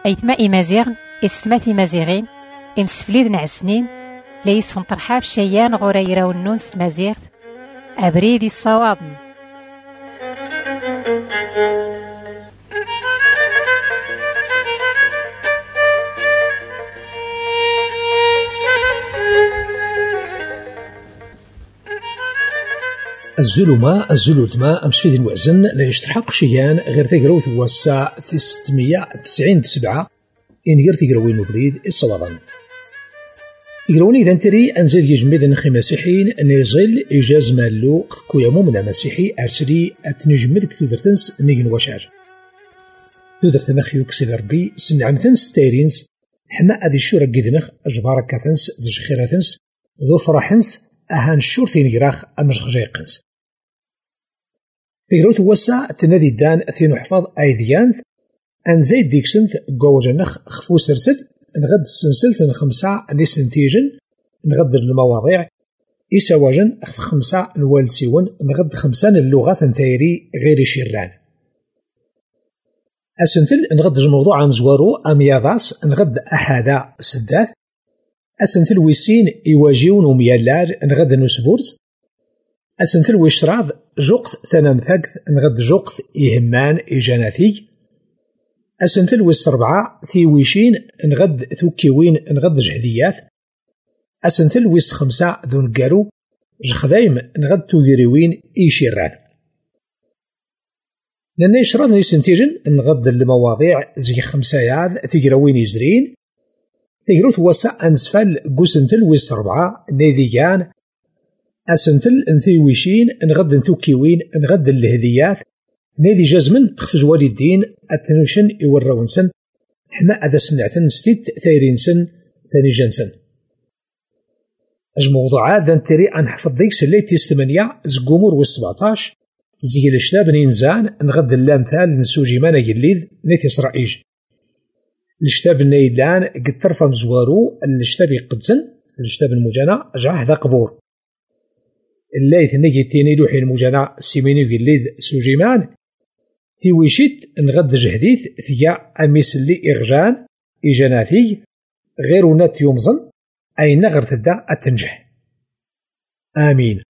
أيتما إمازيغن إستماتي مازيغين إمسفليد نعسنين ليسهم طرحاب شيان غوريرا والنونس مازيغ أبريدي الصوابن. الزلمة الزلوتما أمسفيد الوعزن لا يشترحق شيان غير تقروت وسا 697 إن غير تقروين نبريد الصوابن. تقروني إذا نتري أنزل يجمد نخي مسيحيين نزل إجاز مالو كويامو من مسيحي أرسلي أتنجمد كتودرتنس نيجن وشار تودرت نخيو كسيد ربي سن عمتنس تايرينس حما أذي الشورة قيدنخ أجبارك كاتنس دجخيراتنس ذو فرحنس أهان الشورتين يراخ أمش غجيقنس تقروت وسا تنادي الدان ثينو حفاظ أيديان أنزيد ديكسنت قوجنخ خفو سرسل نغد السنسلة 5 نسنتيجن نغد المواضيع إسواجن 5 نوالسيون نغد 5 اللغات نثيري غير شيران أسنتل نغد الموضوع مزوارو أمياضاس نغد أحدا سدات أسنتل ويسين إواجيون وميالاج نغد نسبورت أسنتل ويشراض جوقت ثنامثاقث نغد جوقت إهمان إجاناثي أسنتل ويس 4 ثيويشين نغد ثوكيوين نغد جهديات أسنتل ويس 5 دون قارو جخدايم نغد توغيريوين إيشيران لأن يشراد نيسنتيجن نغد المواضيع زي 5 ياد ثيقراوين يزرين ثيقروت وسا أنسفل قوسنتل ويس 4 نيذيان أسنتل انثيويشين نغد نثوكيوين نغد الهديات نادي جازمن خفز والدين التنوشن يوراونسن حما أذا سنعتن ستيت ثايرينسن ثاني جانسن الموضوعات ذا نتري أنحفظ ديك سليت 8 زقومور و 17 زي الاشتاب نينزان نغد اللامثال نسوجي مانا يليذ نيت إسرائيج الاشتاب النيلان قد ترفع مزوارو الاشتاب يقدسن الاشتاب المجانا جاه ذا قبور الليث نجي تيني لوحي المجانا سيميني يليذ سوجيمان تيويشيت نغد جهديث ثيا أميس اللي إغجان إجاناثي غير نات يومزن أي نغر تدا التنجح آمين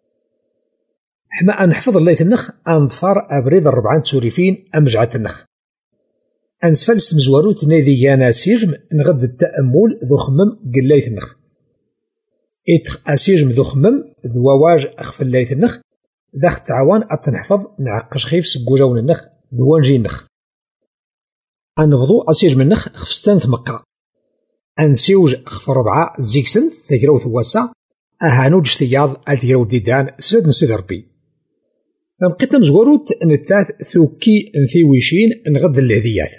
حما أنحفظ الليث النخ أنظفار أبريد 4 سوريفين أمجعة النخ أنسفل سمزواروت ناذي يانا سيجم نغد التأمل ذو خمم قليث النخ إتخ أسيجم ذو خمم ذو واواج أخف الليث النخ ذاخ تعوان أتنحفظ نعقش خيف سقوجاون النخ ذوانجي النخ أنبضو أسيج من النخ خفستان ثمقا أنسيوج أخف 4 زيكسن تجرو ثواسا أهانو جشتياض التجرو ديدان سلاد نسيد ربي نبقيت نمزوروت نتات ثوكي نثيويشين نغد الهديات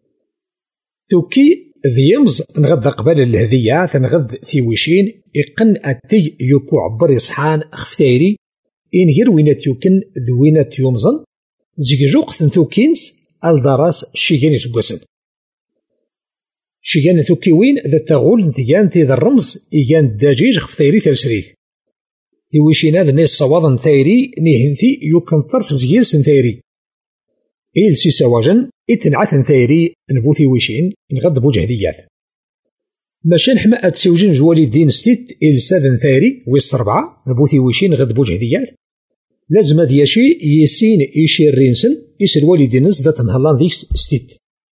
ثوكي ذيمز نغد قبل الهديات نغد ثيويشين يقن أتي يوكو عبر يصحان خفتيري إن غير وينات يوكن ذوينات يومزن زيجوق ثنثوكينس الدراس شيغان يسقسن شيغان ثوكيوين ذا تغول نتيان تي ذا الرمز إيان الدجاج خفتيري ترسريث تيويشين هذا نيس صواضن ثايري نيهنتي يوكن طرف زيال سنثايري إيل سيساواجن إتنعثن ثايري نبو تيويشين نغد بوجهديات باش نحما أتسوجن جوالي الدين ستيت إل ساذن ثاري ويس 4 نبوثي ويشين غد بوجهديات لازم هذا يشي يسين إيشي الرينسن إيش الوالدين نزدة تنهلان ديك ستيت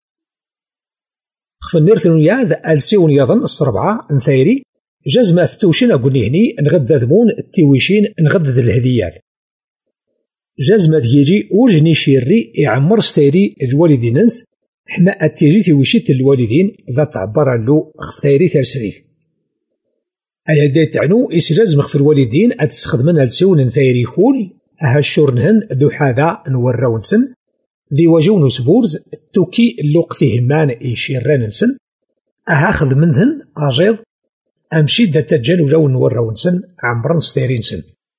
خف النيرثن ياد ألسيون يظن الصربعة نثايري جاز ما ثتوشين أقولي هني نغد ذبون التيويشين نغد ذي الهديات جاز ما يجي أول نيشيري يعمر ستيري الوالدين نز حما أتيجي تيويشيت الوالدين ذا تعبر له خفتيري ترسريث أي هدا تعنو إسلاز مخف الوالدين أتستخدمن هالسون نثايري خول أها الشورنهن ذو حاذا نوراو نسن ذي واجون سبورز التوكي اللوق فيه مان إيشيران نسن أها أخذ منهن أجيض أمشي ذا تجال وجو نوراو نسن عمرن ستيرين سن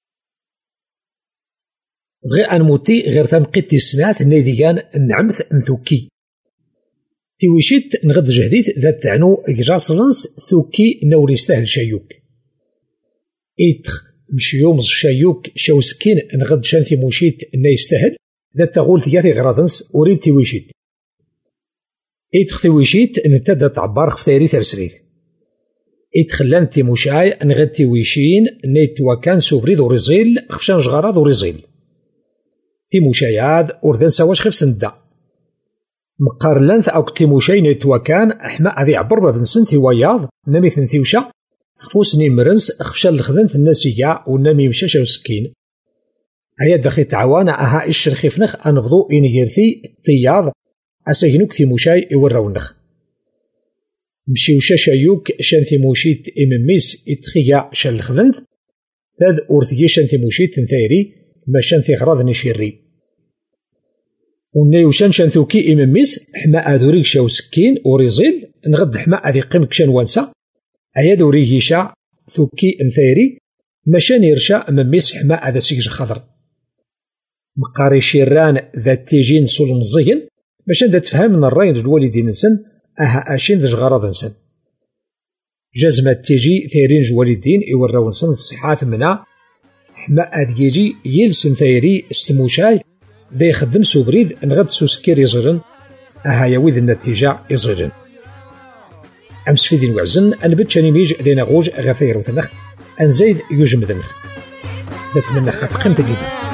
غير أنموتي غير تنقيت السنات نيديان النعمث نثوكي تيويشيت نغد جهديت ذات تعنو إجراسلنس ثوكي نوري يستاهل شايوك إيتخ مشي يومز شايوك شاوسكين نغد شانثي موشيت إنا يستاهل ذات تغول ثياثي غرادنس أريد تيويشيت تيويشيت نتدى تعبر خفتيري ترسريت تخلان تيموشاي نغد تيويشين نيتوا كان سوبريد ورزيل خفشان جغراض ورزيل تيموشاياد وردان سواش خف سندا مقارلانث أو تيموشاي نيتوا كان أحما أذي عبر بابنسن تيوياض نامي ثنتيوشا خفوسني مرنس خفشان الخدنت الناسية ونامي مشاشا وسكين هيا دخي تعوانا أها الشرخيفنخ أنغضو إنيرثي الطياض أساجنوك تيموشاي يوراونخ مشي وشاشا يوك شان تيموشيت إمميس إتخيا شان الخدنت ثاد أورثي شان تيموشيت نثايري ما شان غراض نشيري ونيوشان شان ثوكي إمميس حما أذوريك شاو سكين وريزيل نغد حما أذي قيمك شان وانسا أيا دوريكيشا ثوكي نثايري ما شان يرشا أمميس حما أذا سيكج خضر مقاري شيران ذات تيجين سول مزيين باش انت تفهم من الراي الوالدين نسن اها اشين ذا غراض نسن جزمة تيجي ثيرين الوالدين يوراو نسن الصحات منا حما اديجي يلسن ثيري استموشاي ذا يخدم سوبريد نغد سوسكير يزرن اها يويد النتيجة يزرن امس في دين وعزن انبتشاني ميج دينا غوج غفير وتنخ انزايد يجمدنخ نتمنى خاط قيمة جدا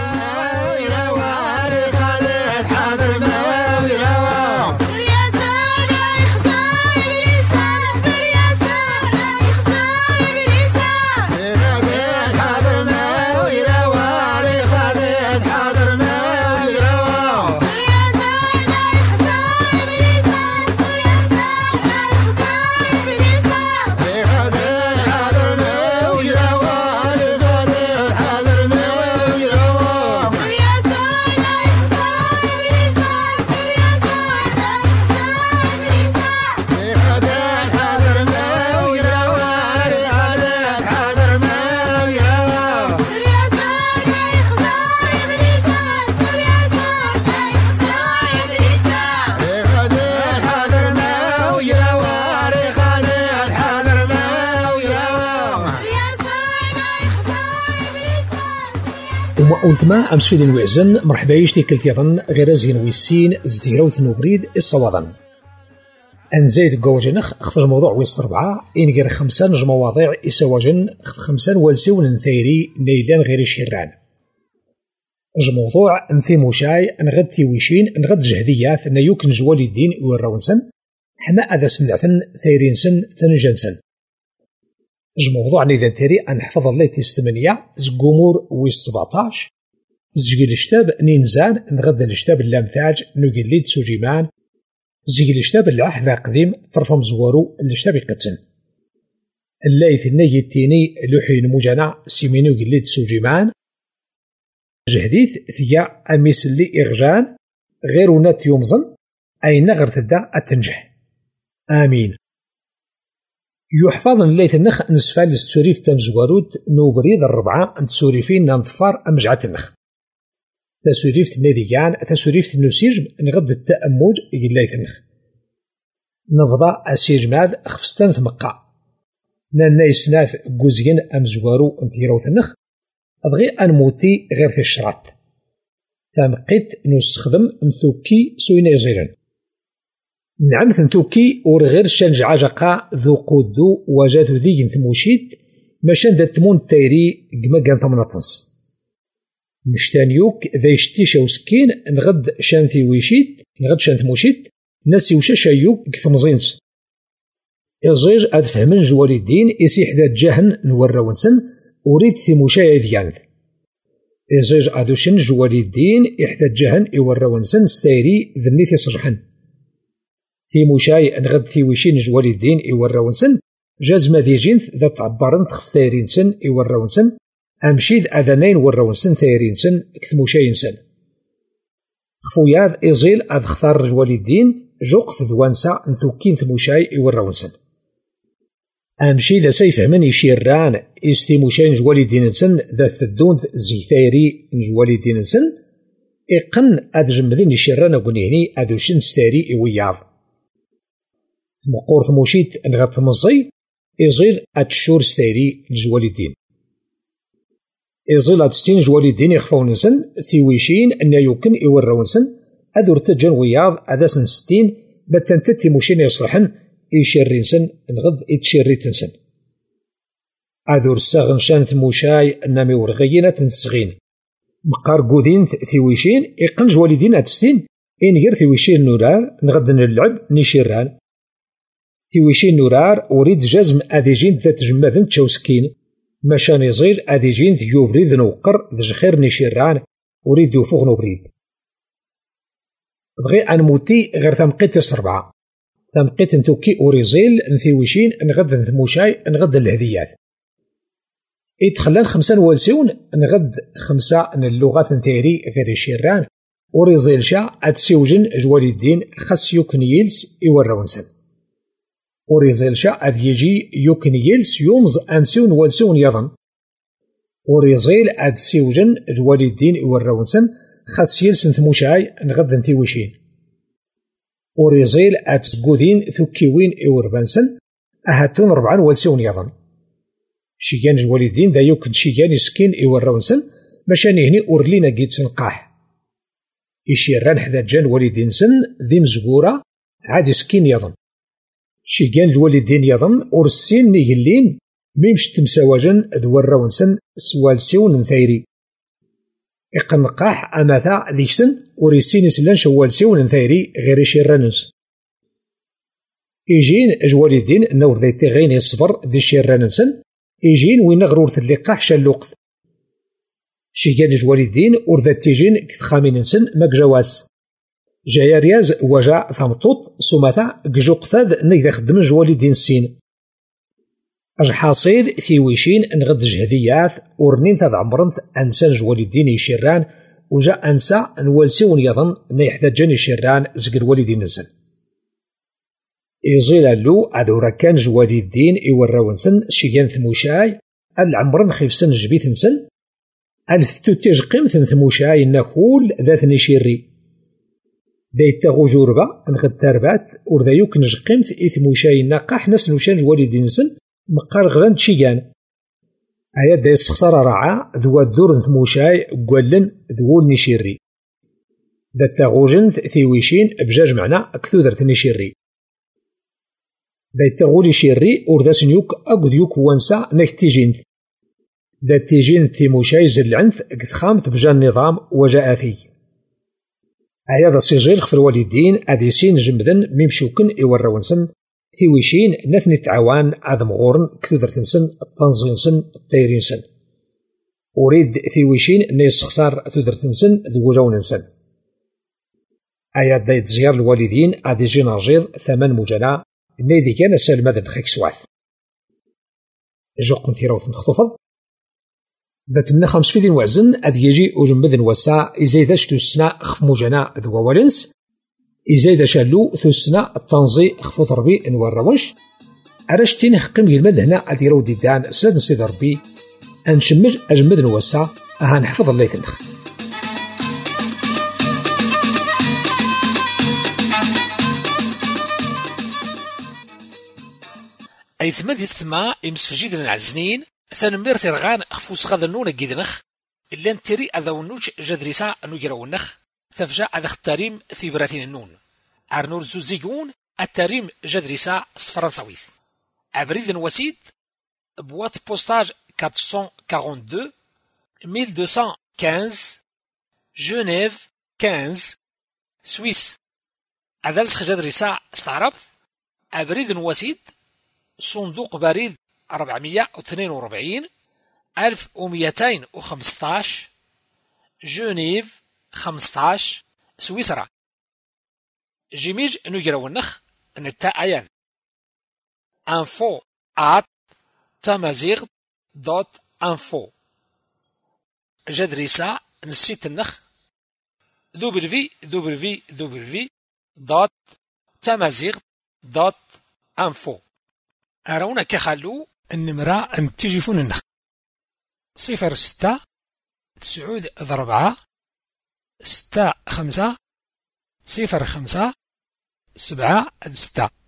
ونتما أمس في دين وعزن مرحبا يشتي كلت يظن غير زين ويسين زديرو ثنوبريد الصوادن أنزايد قوجنخ أخفج موضوع ويس 4 إن غير 5 نج مواضيع إسواجن 5 والسيون نثيري نيلان غير شيران نج موضوع نثي موشاي نغد تيويشين نغد جهديات نيوك نجوالي الدين ويراونسن حما أذا سنعثن ثيرين سن ثنجنسن موضوع نيدا تيري أنحفظ الله تيستمنية زقومور ويس 17 زجي الاشتاب نينزان نغد الاشتاب اللامتاج نقليد سوجيمان زجي الاشتاب اللعح ذا قديم طرفم زوارو الاشتاب يقتسن اللايث النية التيني لوحي نموجانا سيمينو قليد سوجيمان جهديث ثيا أميس اللي إغجان غير ونات يومزن أي نغر تدا التنجح آمين يحفظ الليث النخ نسفال السوريف تمزواروت نوبريد 4 نتسوريفين ننظفار أمجعة النخ تسوريف النذيان تسوريف النسيج نغد التأمج الليث النخ نبضى أسيجماد خفستان ثمقا نانا يسناف قوزين أمزوارو انتيروث النخ أبغي أنموتي غير في الشراط تامقيت نستخدم نثوكي سوينا يزيرن نعم ثنتوكي ور غير شنج عجقا ذو قدو وجاتو ذي ثموشيت ماشان ذا تمون تايري قما كان تمنطنس مشتانيوك ذا يشتيشا وسكين نغد شانثي ويشيت نغد شانث موشيت ناسي وشا شايوك كثمزينس إزيج أد فهمن جوالي الدين إسيح ذات جاهن نوراونسن أريد ثموشايا ديان إزيج أدوشن جوالي الدين إحدى جاهن يوراونسن ستايري ذني ثيصجحن ثموشاي نغد ثيويشين جوالي الدين يوراونسن جاز مذيجين ذات عبارن تخفتايرين سن يوراونسن أمشيد أذنين وراونسن ثايرين سن كثموشاين سن خفوياذ إزيل أذ اختار جوالي الدين جوق ذوانسا نثوكين ثموشاي يوراونسن أمشي ذا سيفهمن يشيران استيموشاين جوالي الدين سن ذات الدون زي ثايري جوالي الدين سن إقن أذ جمذين يشيران أقنيني أذوشن ستاري إوياض ثمقور ثموشيت نغد ثمزي إزيل أتشور ستاري جوالي الدين إزيل أتستين جوالي الدين يخفونسن ثيويشين أن يمكن يوراونسن أذور تجن وياض أذاسن 60 باتنتتي موشين يصرحن يشرينسن نغد يتشري تنسن أذور الساغن شانث موشاي أنامي ورغينا تنسغين مقار قوذين ثيويشين إقنج والدين أتستين إن غير ثيويشين نورار نغد نلعب نيشيران ثيويشين نورار أريد جزم أذيجين ذات جماذن تشوسكين ماشان يزيل أذيجين ذيو بريد نوقر ذج خير نيشيران أريد يوفوغ نوبريد بغي أنموتي غير ثمقيت يسربعة ثمقيت نتوكي أوريزيل نثيويشين نغد نثموشاي نغد الهديات يتخلان 5 والسيون نغد 5 من اللغات نتيري غير الشيران وريزيل شا أتسيوجن جوالدين خاص يوكنيلس يوراونسن وريزيل شا أديجي يوكنيلس يومز أنسيون والسيون يظن وريزيل أتسيوجن جوالدين يوراونسن خاص يلسن ثموشاي نغد نتيوشين وريزيل أتسقودين ثكيوين يوربانسن أهاتون 4 والسيون يظن شيغان الوالدين دا يوكد شيغان يسكين يوراونسن ماشاني هني أورلينا قيتسن قاح يشيران حدا جان والدين سن ذي مزقورة عاد يسكين يظن شيغان الوالدين يظن أورسين نيهلين ميمش تمساواجن دوراونسن سوالسيون نثايري إقن قاح أماثا ذيكسن وريسين يسلان شوالسيون نثايري غير يشيرانس يجين جوالدين نور ذي تغين يصبر ذي شيرانسن يجين وين غرورت اللقاح شالوقت شيغان جوالدين ورذا تيجين كتخامين نسن ماك جواس جايا رياز وجا ثمطوط سماثا كجوقثاذ نيدا خدم جوالدين سين اج حاصيل ثيويشين نغد جهديات ورنين تاذ عمرنت انسان جوالدين يشيران وجا انسى نوالسيون يظن نيحتاجن يشيران زقر والدين نسن يزيل له عدورا كان جوالدين يوراونسن شيغان ثموشاي العمرن خيفسن جبيت نسن الثتو تيجقيم ثموشاي نخول ذات نشيري دايتاغو جوربا نغد تربات ورذا يوك نجقيمت إثموشاي ناقاح نسنوشان جوالدين نسن مقار غلان شيغان هيا دا يسخسر رعا ذو الدور نثموشاي قوالن ذو نشيري دا تاغوجن ثيويشين بجاج معنا أكثودر نشيري دا تاغولي شيري ورذا سنيوك أقد يوك وانسا نكتيجين دا تيجين ثيموشاي زلعنث كتخامت بجا النظام وجاء فيه هيا دا سيجيل خفر والدين أديسين جمدن ميمشوكن يوراونسن ثيويشين نثني تعوان عدم غورن كثودر تنسن التنظينسن الطيرينسن أريد ثيويشين نيسخسار ثودر تنسن ذوجوننسن هيا دا يتزيار الوالدين أديجين رجيض 8 مجانا نيدي كان سال ماذا نخيك سواث جوقن ثيروث نخطفض ذات من 5 فيدين وعزن أذ يجي أجمبذن وسا إزايدا شتو السنة خف مجانا ذو والنس إزايدا شالو ثو السنة التنظي خفو ضربي نوراونش عرشتين خقيم يلمد هنا أذ يرو ديدان سلاد نسيد ربي أنشمج أجمبذن وسا أهانحفظ الله يتنخ أيثمد يستمع يمسفجيد العزنين ثانمير ترغان خفوس غاذا نونا جيدنخ إلا نتري أذاونوش جدريسا نوجراونخ ثفجا أذا اختاريم في براتين النون عرنور زوزيقون التاريم جدريسا فرنساويث عبريد وسيد بوات بوستاج 442 1215 جنيف 15 سويس أذلسخ جدريسا استعربت عبريد وسيد صندوق بريد 442 1215 جنيف 15 سويسرا جيميج نجراونخ نتا عيان info@tamazigh.info جدريسا نسيت النخ www.tamazigh.info أرونا كخلو النمرة التليفون النخ 06 9 4 6 5 0 5 7 6